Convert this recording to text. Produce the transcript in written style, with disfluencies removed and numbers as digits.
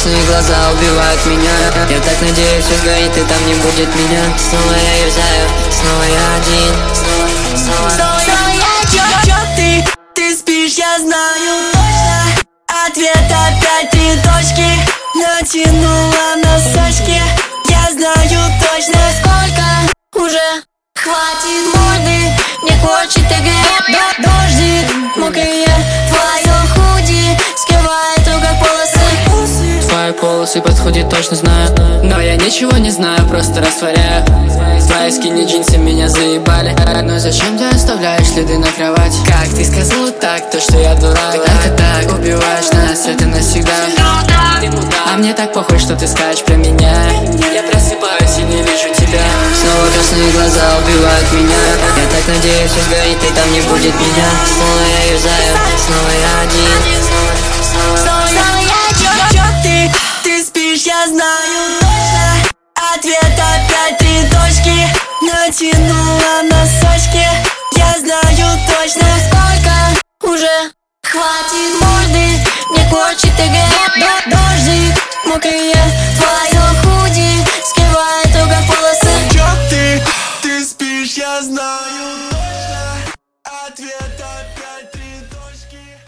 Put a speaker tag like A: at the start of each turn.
A: красные глаза убивают меня. Я так надеюсь, все сгорит и там не будет меня. Снова я юзаю, снова я один.
B: Снова я чё ты спишь, я знаю точно. Ответ опять 3 точки. Натянула носочки. Я знаю точно, сколько уже. Хватит морды, не хочет играть. Дождик, мокрые, твое худи скрывает рука полосы.
A: Твои полосы подходит, точно знаю. Но я ничего не знаю, просто растворяю. Твои скини джинсы меня заебали. Но зачем ты оставляешь следы на кровати? Как ты сказала так, то что я дурак. Это так, убиваешь нас, это навсегда. А мне так похуй, что ты скажешь про меня. Я просыпаюсь и не вижу тебя. Снова красные глаза убивают меня. Я так надеюсь, все сгорит и там не будет меня. Снова я юзаю, снова я один.
B: Снова я чё ты спишь, я знаю точно. Ответ опять 3 точки. Натянула носочки. Я знаю точно, сколько уже. Хватит морды, не хочет играть. Дождик, мокрые, твое